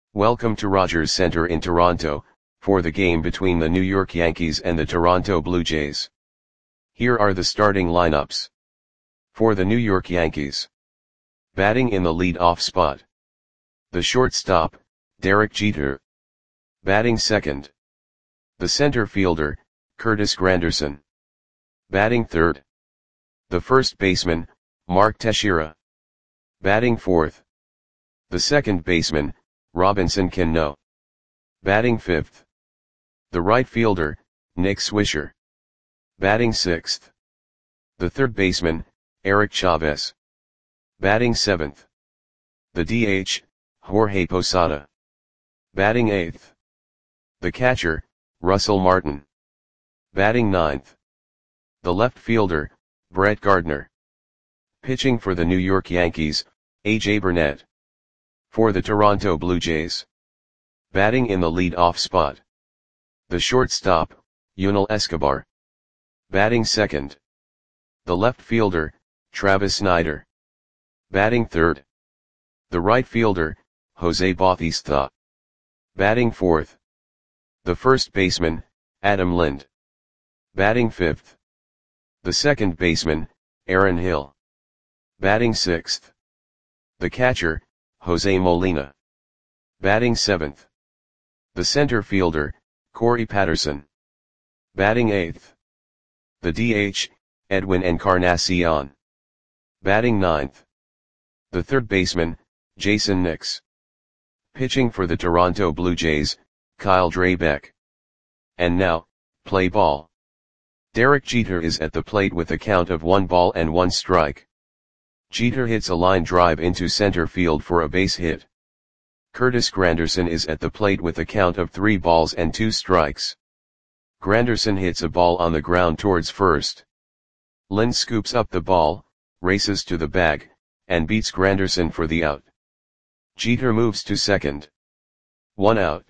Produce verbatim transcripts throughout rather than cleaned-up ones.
Welcome to Rogers Centre in Toronto, for the game between the New York Yankees and the Toronto Blue Jays. Here are the starting lineups. For the New York Yankees. Batting in the lead-off spot. The shortstop, Derek Jeter. Batting second. The center fielder, Curtis Granderson. Batting third. The first baseman, Mark Teixeira. Batting fourth. The second baseman, Robinson Cano. Batting fifth. The right fielder, Nick Swisher. Batting sixth. The third baseman, Eric Chavez. Batting seventh. The D H, Jorge Posada. Batting eighth. The catcher, Russell Martin. Batting ninth. The left fielder, Brett Gardner. Pitching for the New York Yankees, A J Burnett. For the Toronto Blue Jays. Batting in the lead-off spot. The shortstop, Yunel Escobar. Batting second. The left fielder, Travis Snider. Batting third. The right fielder, Jose Bautista. Batting fourth. The first baseman, Adam Lind. Batting fifth. The second baseman, Aaron Hill. Batting sixth. The catcher, Jose Molina. Batting seventh. The center fielder, Corey Patterson. Batting eighth. The D H, Edwin Encarnacion. Batting ninth. The third baseman, Jason Nix. Pitching for the Toronto Blue Jays, Kyle Drabek. And now, play ball. Derek Jeter is at the plate with a count of one ball and one strike. Jeter hits a line drive into center field for a base hit. Curtis Granderson is at the plate with a count of three balls and two strikes. Granderson hits a ball on the ground towards first. Lind scoops up the ball, races to the bag, and beats Granderson for the out. Jeter moves to second. One out.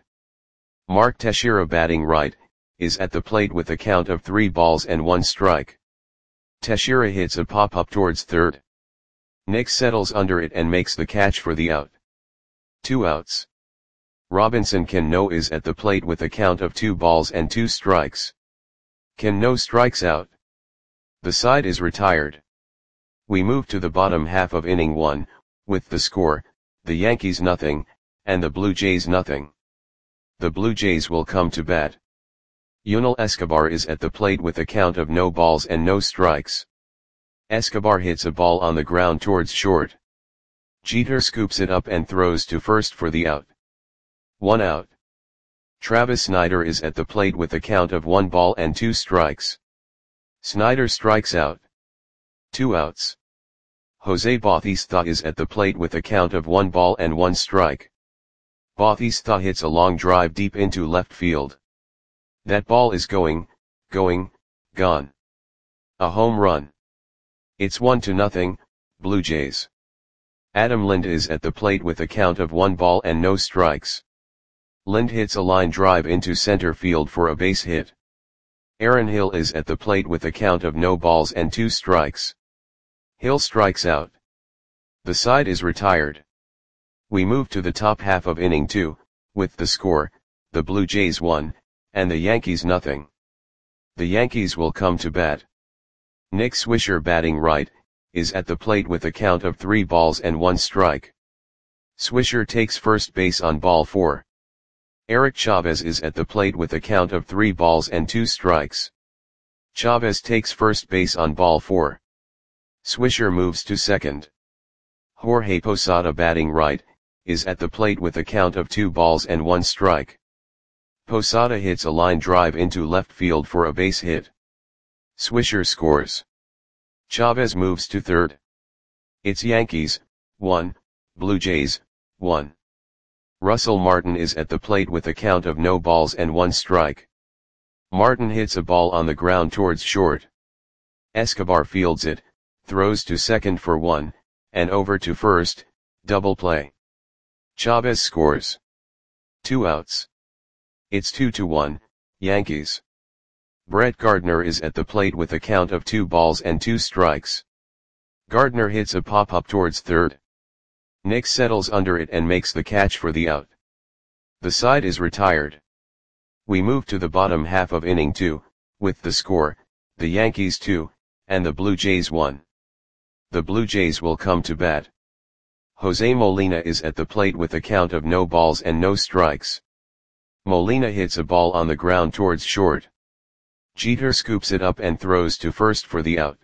Mark Teixeira, batting right, is at the plate with a count of three balls and one strike. Teixeira hits a pop-up towards third. Nick settles under it and makes the catch for the out. Two outs. Robinson Cano is at the plate with a count of two balls and two strikes. Cano strikes out. The side is retired. We move to the bottom half of inning one, with the score, the Yankees nothing, and the Blue Jays nothing. The Blue Jays will come to bat. Yunel Escobar is at the plate with a count of no balls and no strikes. Escobar hits a ball on the ground towards short. Jeter scoops it up and throws to first for the out. One out. Travis Snider is at the plate with a count of one ball and two strikes. Snider strikes out. Two outs. Jose Bautista is at the plate with a count of one ball and one strike. Bautista hits a long drive deep into left field. That ball is going, going, gone. A home run. It's one to nothing, Blue Jays. Adam Lind is at the plate with a count of one ball and no strikes. Lind hits a line drive into center field for a base hit. Aaron Hill is at the plate with a count of no balls and two strikes. Hill strikes out. The side is retired. We move to the top half of inning two, with the score, the Blue Jays one, and the Yankees nothing. The Yankees will come to bat. Nick Swisher, batting right, is at the plate with a count of three balls and one strike. Swisher takes first base on ball four. Eric Chavez is at the plate with a count of three balls and two strikes. Chavez takes first base on ball four. Swisher moves to second. Jorge Posada, batting right, is at the plate with a count of two balls and one strike. Posada hits a line drive into left field for a base hit. Swisher scores. Chavez moves to third. It's Yankees, one, Blue Jays, one. Russell Martin is at the plate with a count of no balls and one strike. Martin hits a ball on the ground towards short. Escobar fields it, throws to second for one, and over to first, double play. Chavez scores. Two outs. It's two to one, Yankees. Brett Gardner is at the plate with a count of two balls and two strikes. Gardner hits a pop-up towards third. Nick settles under it and makes the catch for the out. The side is retired. We move to the bottom half of inning two, with the score, the Yankees two, and the Blue Jays one. The Blue Jays will come to bat. Jose Molina is at the plate with a count of no balls and no strikes. Molina hits a ball on the ground towards short. Jeter scoops it up and throws to first for the out.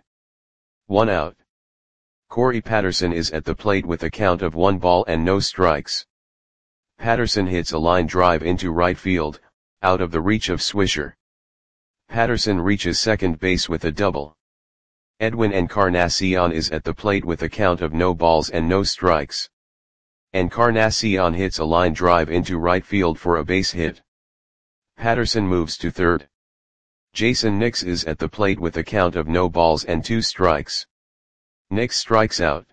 One out. Corey Patterson is at the plate with a count of one ball and no strikes. Patterson hits a line drive into right field, out of the reach of Swisher. Patterson reaches second base with a double. Edwin Encarnacion is at the plate with a count of no balls and no strikes. Encarnacion hits a line drive into right field for a base hit. Patterson moves to third. Jason Nix is at the plate with a count of no balls and two strikes. Nix strikes out.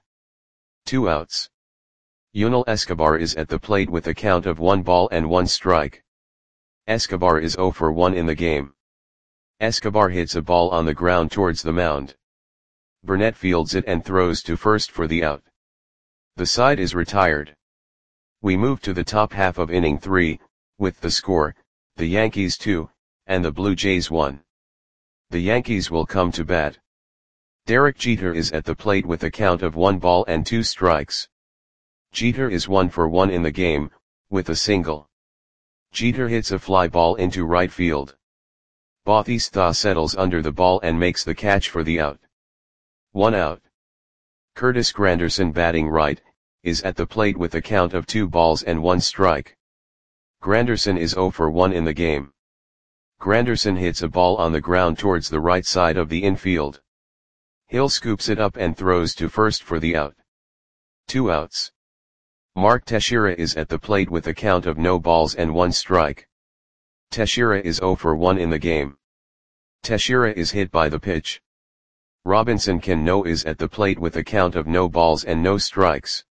Two outs. Yunel Escobar is at the plate with a count of one ball and one strike. Escobar is oh for one in the game. Escobar hits a ball on the ground towards the mound. Burnett fields it and throws to first for the out. The side is retired. We move to the top half of inning three, with the score, the Yankees two, and the Blue Jays one. The Yankees will come to bat. Derek Jeter is at the plate with a count of one ball and two strikes. Jeter is one for one in the game, with a single. Jeter hits a fly ball into right field. Bautista settles under the ball and makes the catch for the out. One out. Curtis Granderson, batting right, is at the plate with a count of two balls and one strike. Granderson is oh for one in the game. Granderson hits a ball on the ground towards the right side of the infield. Hill scoops it up and throws to first for the out. Two outs. Mark Teixeira is at the plate with a count of no balls and one strike. Teixeira is oh for one in the game. Teixeira is hit by the pitch. Robinson Cano is at the plate with a count of no balls and no strikes.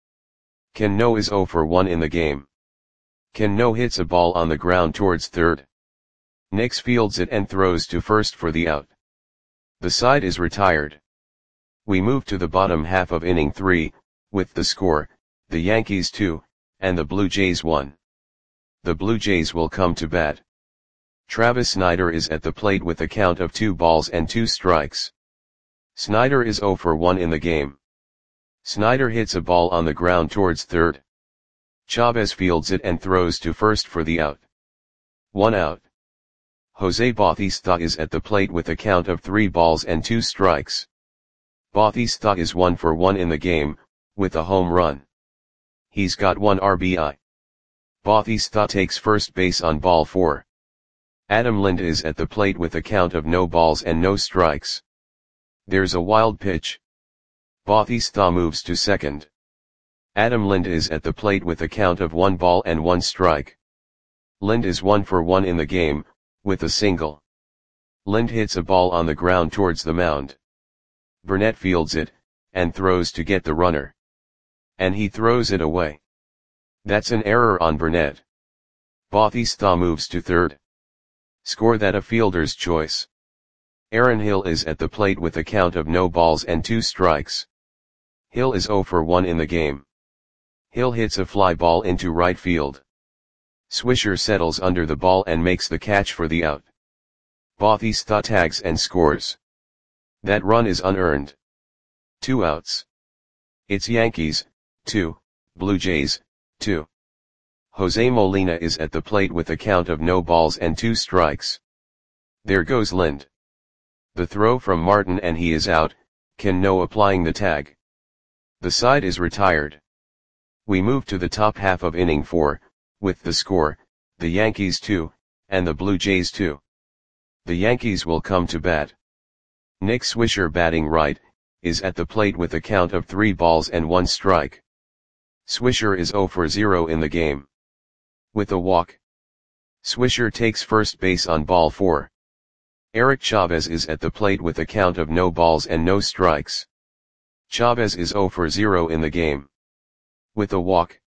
Cano is oh for one in the game. Cano hits a ball on the ground towards third. Nix fields it and throws to first for the out. The side is retired. We move to the bottom half of inning three, with the score, the Yankees two, and the Blue Jays one. The Blue Jays will come to bat. Travis Snider is at the plate with a count of two balls and two strikes. Snider is oh for one in the game. Snider hits a ball on the ground towards third. Chavez fields it and throws to first for the out. One out. Jose Bautista is at the plate with a count of three balls and two strikes. Bautista is one for one in the game, with a home run. He's got one R B I. Bautista takes first base on ball four. Adam Lind is at the plate with a count of no balls and no strikes. There's a wild pitch. Bautista moves to second. Adam Lind is at the plate with a count of one ball and one strike. Lind is one for one in the game, with a single. Lind hits a ball on the ground towards the mound. Burnett fields it, and throws to get the runner. And he throws it away. That's an error on Burnett. Bautista moves to third. Score that a fielder's choice. Aaron Hill is at the plate with a count of no balls and two strikes. Hill is oh for one in the game. Hill hits a fly ball into right field. Swisher settles under the ball and makes the catch for the out. Bautista tags and scores. That run is unearned. Two outs. It's Yankees, two, Blue Jays, two. Jose Molina is at the plate with a count of no balls and two strikes. There goes Lind. The throw from Martin and he is out, Cano applying the tag. The side is retired. We move to the top half of inning four, with the score, the Yankees two, and the Blue Jays two. The Yankees will come to bat. Nick Swisher, batting right, is at the plate with a count of three balls and one strike. Swisher is oh for zero in the game. With a walk. Swisher takes first base on ball four. Eric Chavez is at the plate with a count of no balls and no strikes. Chavez is oh for zero in the game. With a walk.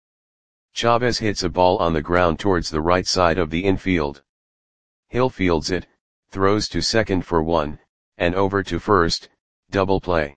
Chavez hits a ball on the ground towards the right side of the infield. Hill fields it, throws to second for one, and over to first, double play.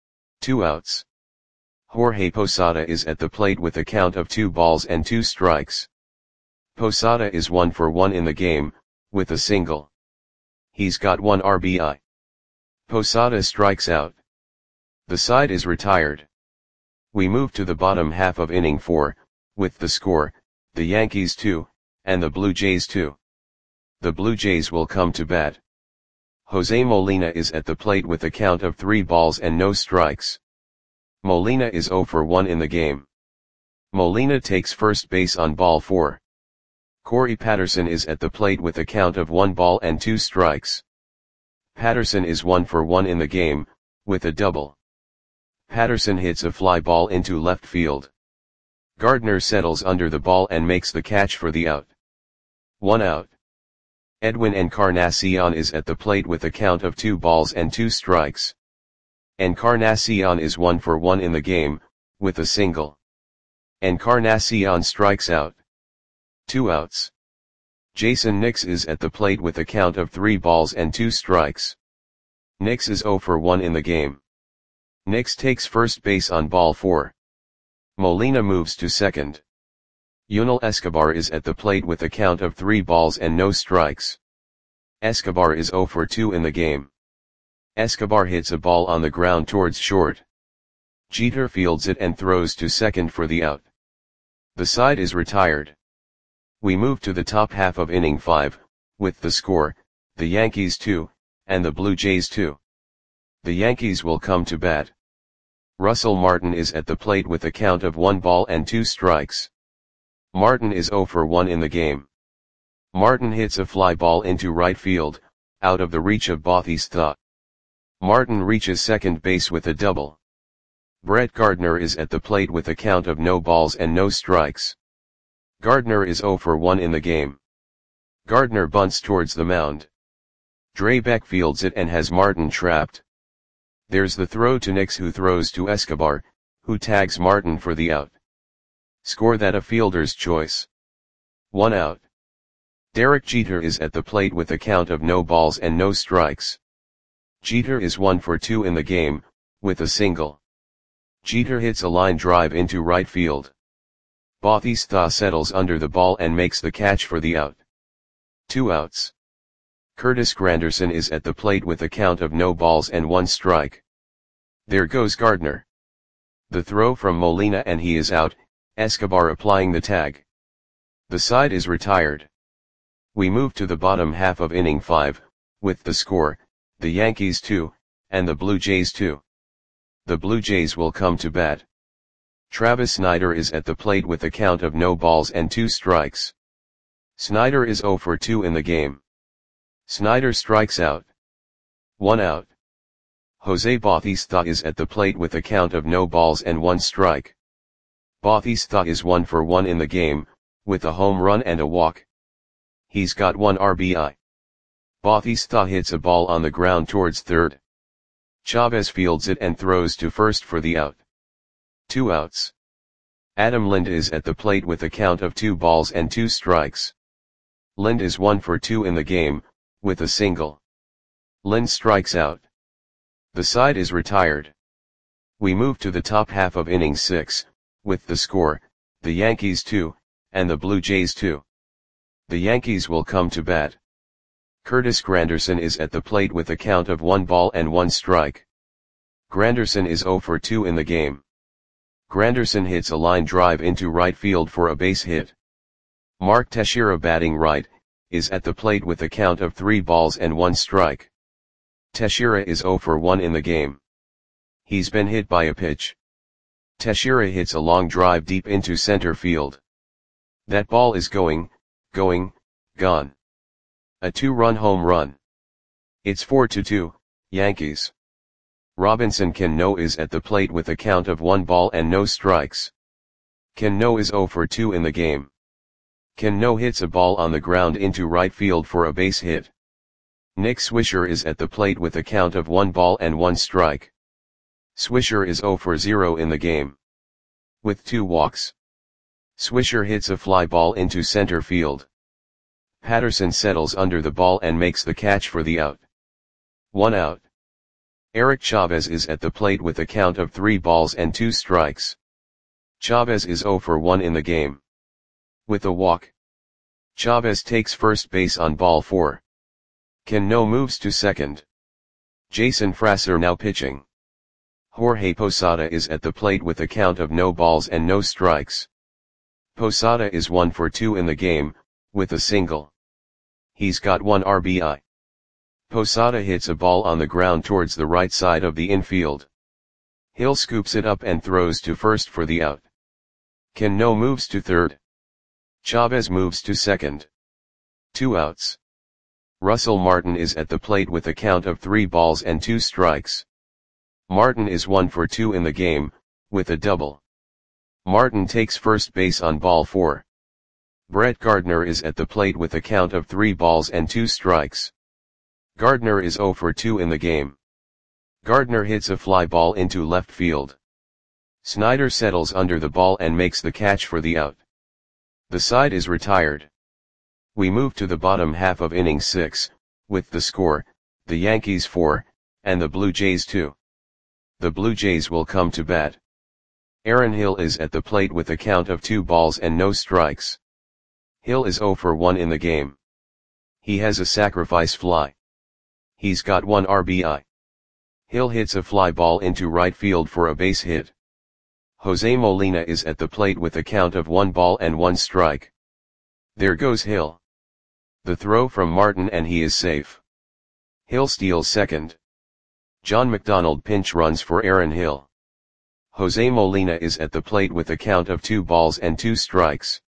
Two outs. Jorge Posada is at the plate with a count of two balls and two strikes. Posada is one for one in the game, with a single. He's got one R B I. Posada strikes out. The side is retired. We move to the bottom half of inning four, with the score, the Yankees two, and the Blue Jays two. The Blue Jays will come to bat. Jose Molina is at the plate with a count of three balls and no strikes. Molina is zero for one in the game. Molina takes first base on ball four. Corey Patterson is at the plate with a count of one ball and two strikes. Patterson is one for one in the game, with a double. Patterson hits a fly ball into left field. Gardner settles under the ball and makes the catch for the out. One out. Edwin Encarnacion is at the plate with a count of two balls and two strikes. Encarnacion is one for one in the game, with a single. Encarnacion strikes out. Two outs. Jason Nix is at the plate with a count of three balls and two strikes. Nix is zero for one in the game. Nix takes first base on ball four. Molina moves to second. Yunel Escobar is at the plate with a count of three balls and no strikes. Escobar is zero for two in the game. Escobar hits a ball on the ground towards short. Jeter fields it and throws to second for the out. The side is retired. We move to the top half of inning five, with the score, the Yankees two, and the Blue Jays two. The Yankees will come to bat. Russell Martin is at the plate with a count of one ball and two strikes. Martin is zero for one in the game. Martin hits a fly ball into right field, out of the reach of Bautista. Martin reaches second base with a double. Brett Gardner is at the plate with a count of no balls and no strikes. Gardner is zero for one in the game. Gardner bunts towards the mound. Drabek fields it and has Martin trapped. There's the throw to Nix, who throws to Escobar, who tags Martin for the out. Score that a fielder's choice. One out. Derek Jeter is at the plate with a count of no balls and no strikes. Jeter is one for two in the game, with a single. Jeter hits a line drive into right field. Bautista settles under the ball and makes the catch for the out. Two outs. Curtis Granderson is at the plate with a count of no balls and one strike. There goes Gardner. The throw from Molina and he is out, Escobar applying the tag. The side is retired. We move to the bottom half of inning five, with the score, the Yankees two, and the Blue Jays two. The Blue Jays will come to bat. Travis Snider is at the plate with a count of no balls and two strikes. Snider is zero for two in the game. Snider strikes out. One out. Jose Bautista is at the plate with a count of no balls and one strike. Bautista is one for one in the game, with a home run and a walk. He's got one R B I. Bautista hits a ball on the ground towards third. Chavez fields it and throws to first for the out. Two outs. Adam Lind is at the plate with a count of two balls and two strikes. Lind is one for two in the game, with a single. Lind strikes out. The side is retired. We move to the top half of inning six, with the score, the Yankees two, and the Blue Jays two. The Yankees will come to bat. Curtis Granderson is at the plate with a count of one ball and one strike. Granderson is zero for two in the game. Granderson hits a line drive into right field for a base hit. Mark Teixeira, batting right, is at the plate with a count of three balls and one strike. Teixeira is zero for one in the game. He's been hit by a pitch. Teixeira hits a long drive deep into center field. That ball is going, going, gone. A two-run home run. It's four to two, Yankees. Robinson Cano is at the plate with a count of one ball and no strikes. Cano is zero for two in the game. Cano hits a ball on the ground into right field for a base hit. Nick Swisher is at the plate with a count of one ball and one strike. Swisher is zero for zero in the game. With two walks. Swisher hits a fly ball into center field. Patterson settles under the ball and makes the catch for the out. One out. Eric Chavez is at the plate with a count of three balls and two strikes. Chavez is zero for one in the game. With a walk. Chavez takes first base on ball four. Cano moves to second. Jason Frasser now pitching. Jorge Posada is at the plate with a count of no balls and no strikes. Posada is one for two in the game, with a single. He's got one R B I. Posada hits a ball on the ground towards the right side of the infield. Hill scoops it up and throws to first for the out. Cano moves to third. Chavez moves to second. Two outs. Russell Martin is at the plate with a count of three balls and two strikes. Martin is one for two in the game, with a double. Martin takes first base on ball four. Brett Gardner is at the plate with a count of three balls and two strikes. Gardner is zero for two in the game. Gardner hits a fly ball into left field. Snyder settles under the ball and makes the catch for the out. The side is retired. We move to the bottom half of inning six, with the score, the Yankees four, and the Blue Jays two. The Blue Jays will come to bat. Aaron Hill is at the plate with a count of two balls and no strikes. Hill is zero for one in the game. He has a sacrifice fly. He's got one R B I. Hill hits a fly ball into right field for a base hit. Jose Molina is at the plate with a count of one ball and one strike. There goes Hill. The throw from Martin and he is safe. Hill steals second. John McDonald pinch runs for Aaron Hill. Jose Molina is at the plate with a count of two balls and two strikes.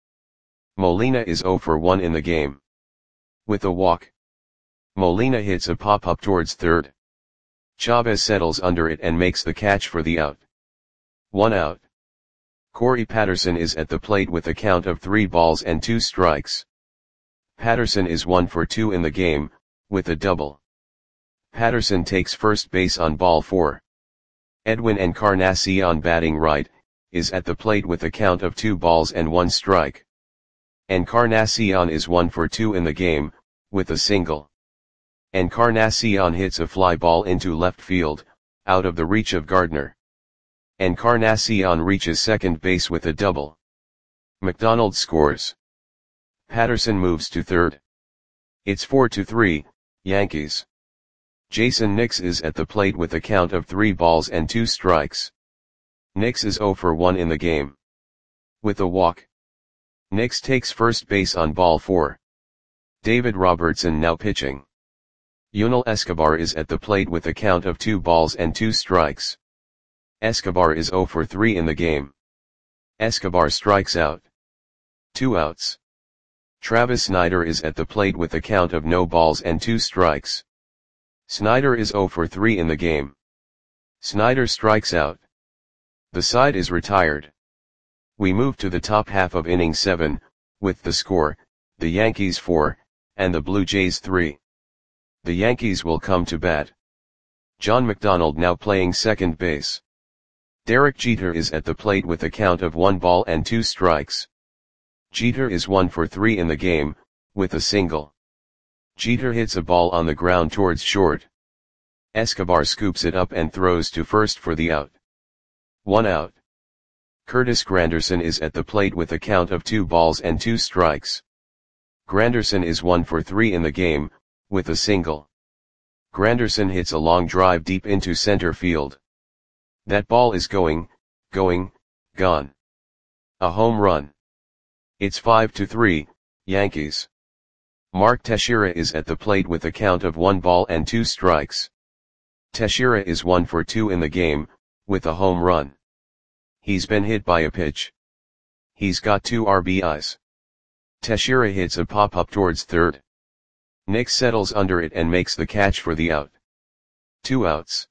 Molina is zero for one in the game. With a walk. Molina hits a pop-up towards third. Chavez settles under it and makes the catch for the out. One out. Corey Patterson is at the plate with a count of three balls and two strikes. Patterson is one for two in the game, with a double. Patterson takes first base on ball four. Edwin Encarnacion batting right, is at the plate with a count of two balls and one strike. Encarnacion is one for two in the game, with a single. Encarnacion hits a fly ball into left field, out of the reach of Gardner. Encarnacion reaches second base with a double. McDonald scores. Patterson moves to third. It's four to three, Yankees. Jason Nix is at the plate with a count of three balls and two strikes. Nix is zero for one in the game. With a walk. Nix takes first base on ball four. David Robertson now pitching. Yunel Escobar is at the plate with a count of two balls and two strikes. Escobar is zero for three in the game. Escobar strikes out. Two outs. Travis Snyder is at the plate with a count of no balls and two strikes. Snyder is zero for three in the game. Snyder strikes out. The side is retired. We move to the top half of inning seven, with the score, the Yankees four, and the Blue Jays three. The Yankees will come to bat. John McDonald now playing second base. Derek Jeter is at the plate with a count of one ball and two strikes. Jeter is one for three in the game, with a single. Jeter hits a ball on the ground towards short. Escobar scoops it up and throws to first for the out. One out. Curtis Granderson is at the plate with a count of two balls and two strikes. Granderson is one for three in the game, with a single. Granderson hits a long drive deep into center field. That ball is going, going, gone. A home run. It's five to three, Yankees. Mark Teixeira is at the plate with a count of one ball and two strikes. Teixeira is one for two in the game, with a home run. He's been hit by a pitch. He's got two R B Is. Teixeira hits a pop-up towards third. Nix settles under it and makes the catch for the out. Two outs.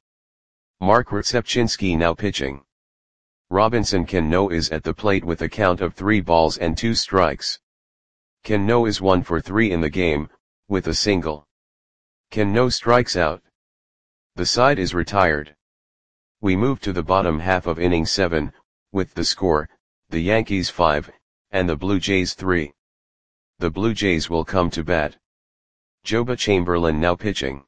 Mark Rzepczynski now pitching. Robinson Cano is at the plate with a count of three balls and two strikes. Cano is one for three in the game, with a single. Cano strikes out. The side is retired. We move to the bottom half of inning seven, with the score, the Yankees five, and the Blue Jays three. The Blue Jays will come to bat. Joba Chamberlain now pitching.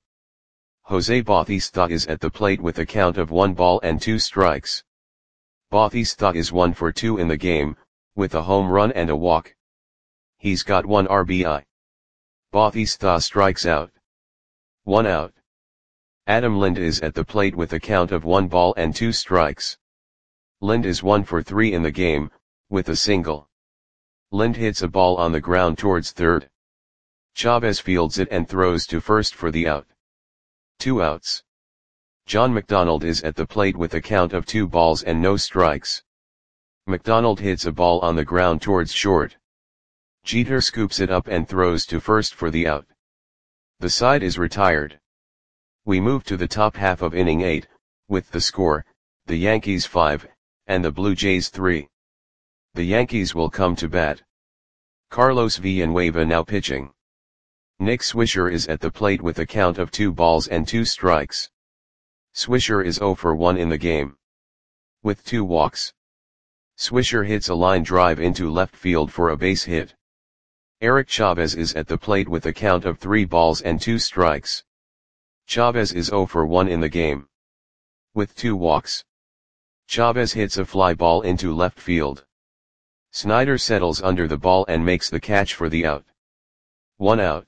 Jose Bautista is at the plate with a count of one ball and two strikes. Bautista is one for two in the game, with a home run and a walk. He's got one R B I. Bautista strikes out. One out. Adam Lind is at the plate with a count of one ball and two strikes. Lind is one for three in the game, with a single. Lind hits a ball on the ground towards third. Chavez fields it and throws to first for the out. Two outs. John McDonald is at the plate with a count of two balls and no strikes. McDonald hits a ball on the ground towards short. Jeter scoops it up and throws to first for the out. The side is retired. We move to the top half of inning eight, with the score, the Yankees five, and the Blue Jays three. The Yankees will come to bat. Carlos Villanueva now pitching. Nick Swisher is at the plate with a count of two balls and two strikes. Swisher is zero for one in the game, with two walks. Swisher hits a line drive into left field for a base hit. Eric Chavez is at the plate with a count of three balls and two strikes. Chavez is zero for one in the game, with two walks. Chavez hits a fly ball into left field. Snyder settles under the ball and makes the catch for the out. One out.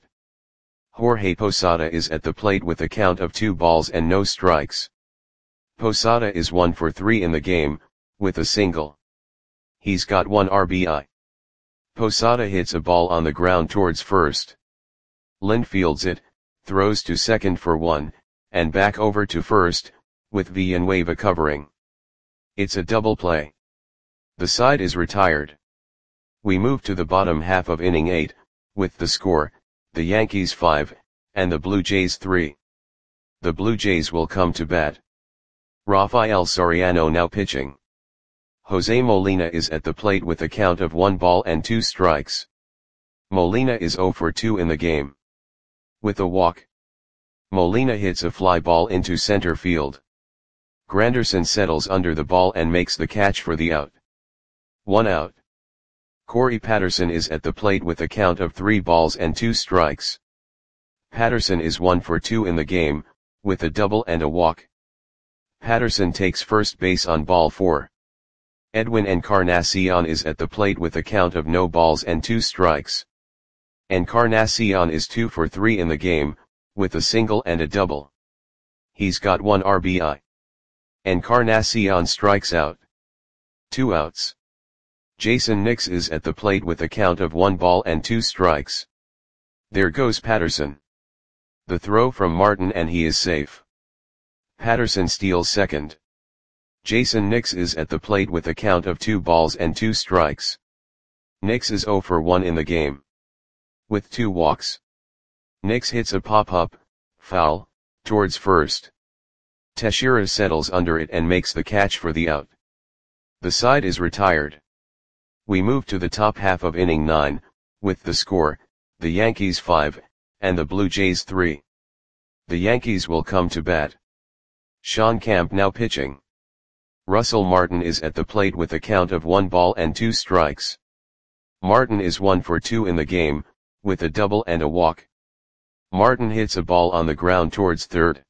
Jorge Posada is at the plate with a count of two balls and no strikes. Posada is one for three in the game, with a single. He's got one R B I. Posada hits a ball on the ground towards first. Lind fields it, throws to second for one, and back over to first, with Villanueva covering. It's a double play. The side is retired. We move to the bottom half of inning eight, with the score, the Yankees five, and the Blue Jays three. The Blue Jays will come to bat. Rafael Soriano now pitching. Jose Molina is at the plate with a count of one ball and two strikes. Molina is zero for two in the game, with a walk. Molina hits a fly ball into center field. Granderson settles under the ball and makes the catch for the out. One out. Corey Patterson is at the plate with a count of three balls and two strikes. Patterson is one for two in the game, with a double and a walk. Patterson takes first base on ball four. Edwin Encarnacion is at the plate with a count of no balls and two strikes. Encarnacion is two for three in the game, with a single and a double. He's got one R B I. Encarnacion strikes out. Two outs. Jason Nix is at the plate with a count of one ball and two strikes. There goes Patterson. The throw from Martin and he is safe. Patterson steals second. Jason Nix is at the plate with a count of two balls and two strikes. Nix is zero for one in the game, with two walks. Nix hits a pop-up, foul, towards first. Teixeira settles under it and makes the catch for the out. The side is retired. We move to the top half of inning nine, with the score, the Yankees five, and the Blue Jays three. The Yankees will come to bat. Sean Camp now pitching. Russell Martin is at the plate with a count of one ball and two strikes. Martin is one for two in the game, with a double and a walk. Martin hits a ball on the ground towards third.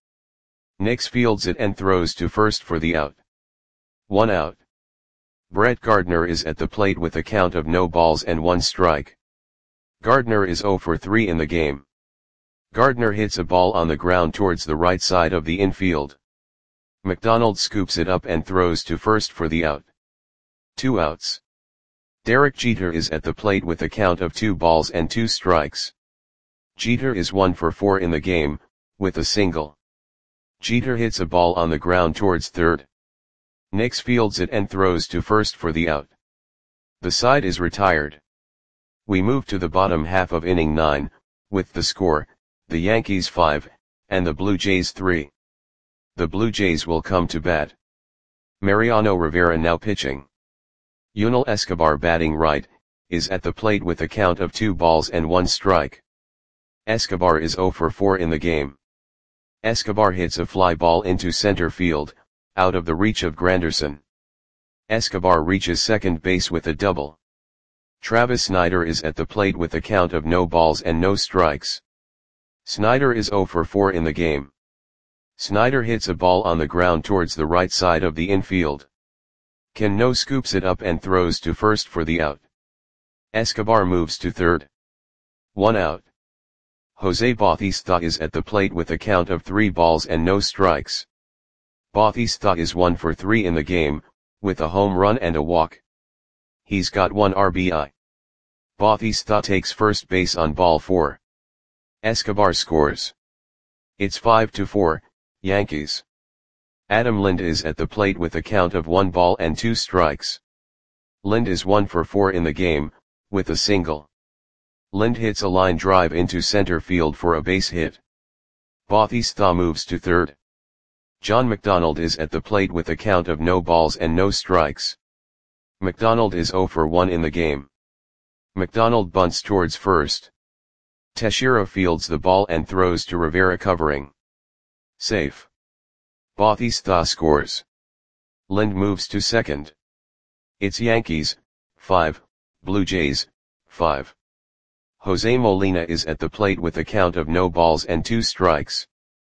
Nix fields it and throws to first for the out. One out. Brett Gardner is at the plate with a count of no balls and one strike. Gardner is zero for three in the game. Gardner hits a ball on the ground towards the right side of the infield. McDonald scoops it up and throws to first for the out. Two outs. Derek Jeter is at the plate with a count of two balls and two strikes. Jeter is one for four in the game, with a single. Jeter hits a ball on the ground towards third. Nix fields it and throws to first for the out. The side is retired. We move to the bottom half of inning nine, with the score, the Yankees five, and the Blue Jays three. The Blue Jays will come to bat. Mariano Rivera now pitching. Yunel Escobar batting right, is at the plate with a count of two balls and one strike. Escobar is zero for four in the game. Escobar hits a fly ball into center field, out of the reach of Granderson. Escobar reaches second base with a double. Travis Snyder is at the plate with a count of no balls and no strikes. Snyder is zero for four in the game. Snyder hits a ball on the ground towards the right side of the infield. Cano scoops it up and throws to first for the out. Escobar moves to third. One out. Jose Bautista is at the plate with a count of three balls and no strikes. Bautista is one for three in the game, with a home run and a walk. He's got one R B I. Bautista takes first base on ball four. Escobar scores. It's five to four, Yankees. Adam Lind is at the plate with a count of one ball and two strikes. Lind is one for four in the game, with a single. Lind hits a line drive into center field for a base hit. Bautista moves to third. John McDonald is at the plate with a count of no balls and no strikes. McDonald is zero for one in the game. McDonald bunts towards first. Teixeira fields the ball and throws to Rivera covering. Safe. Bautista scores. Lind moves to second. It's Yankees, five, Blue Jays, five. Jose Molina is at the plate with a count of no balls and two strikes.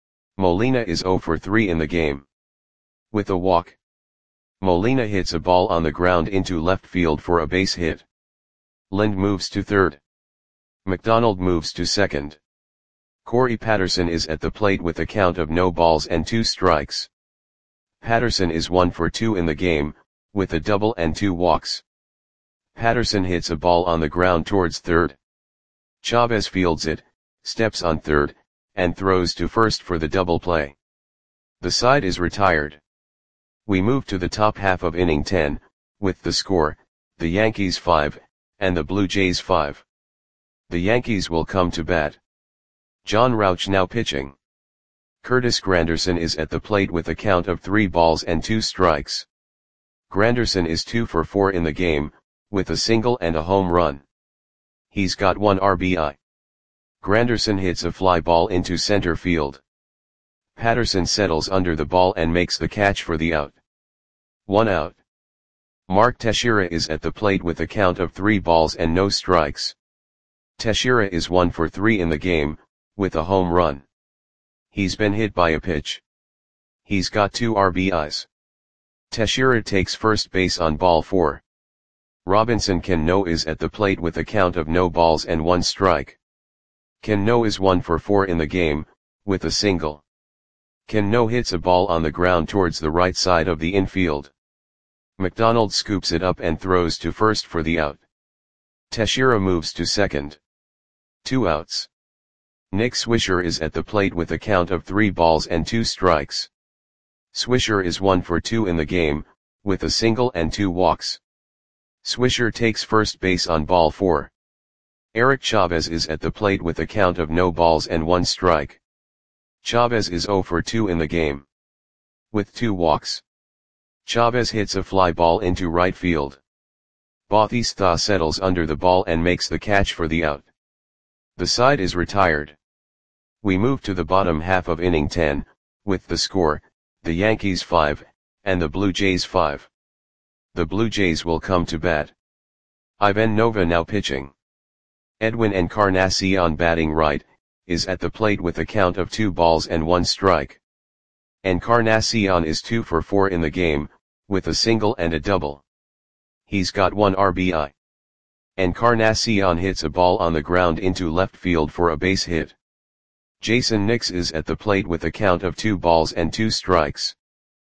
Molina is zero for three in the game. With a walk. Molina hits a ball on the ground into left field for a base hit. Lind moves to third. McDonald moves to second. Corey Patterson is at the plate with a count of no balls and two strikes. Patterson is one for two in the game, with a double and two walks. Patterson hits a ball on the ground towards third. Chavez fields it, steps on third, and throws to first for the double play. The side is retired. We move to the top half of inning ten, with the score, the Yankees five, and the Blue Jays five. The Yankees will come to bat. John Rauch now pitching. Curtis Granderson is at the plate with a count of three balls and two strikes. Granderson is two for four in the game, with a single and a home run. He's got one R B I. Granderson hits a fly ball into center field. Patterson settles under the ball and makes the catch for the out. One out. Mark Teixeira is at the plate with a count of three balls and no strikes. Teixeira is one for three in the game, with a home run. He's been hit by a pitch. He's got two R B Is. Teixeira takes first base on ball four. Robinson Cano is at the plate with a count of no balls and one strike. Cano is one for four in the game, with a single. Cano hits a ball on the ground towards the right side of the infield. McDonald scoops it up and throws to first for the out. Teixeira moves to second. Two outs. Nick Swisher is at the plate with a count of three balls and two strikes. Swisher is one for two in the game, with a single and two walks. Swisher takes first base on ball four. Eric Chavez is at the plate with a count of no balls and one strike. Chavez is zero for two in the game. With two walks. Chavez hits a fly ball into right field. Bautista settles under the ball and makes the catch for the out. The side is retired. We move to the bottom half of inning ten, with the score, the Yankees five, and the Blue Jays five. The Blue Jays will come to bat. Ivan Nova now pitching. Edwin Encarnacion batting right, is at the plate with a count of two balls and one strike. Encarnacion is two for four in the game, with a single and a double. He's got one R B I. Encarnacion hits a ball on the ground into left field for a base hit. Jason Nix is at the plate with a count of two balls and two strikes.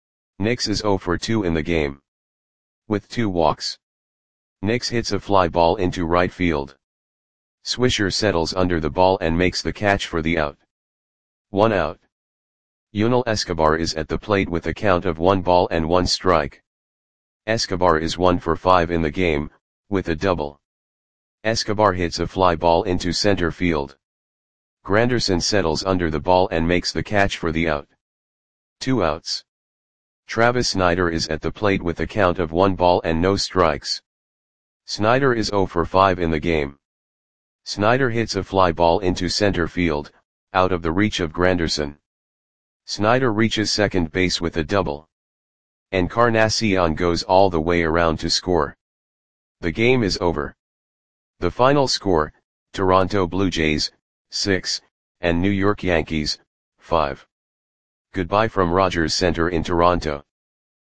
Nix is zero for two in the game. With two walks. Nix hits a fly ball into right field. Swisher settles under the ball and makes the catch for the out. One out. Yunel Escobar is at the plate with a count of one ball and one strike. Escobar is one for five in the game, with a double. Escobar hits a fly ball into center field. Granderson settles under the ball and makes the catch for the out. Two outs. Travis Snider is at the plate with a count of one ball and no strikes. Snider is zero for five in the game. Snider hits a fly ball into center field, out of the reach of Granderson. Snider reaches second base with a double. Encarnacion goes all the way around to score. The game is over. The final score, Toronto Blue Jays, six, and New York Yankees, five. Goodbye from Rogers Center in Toronto.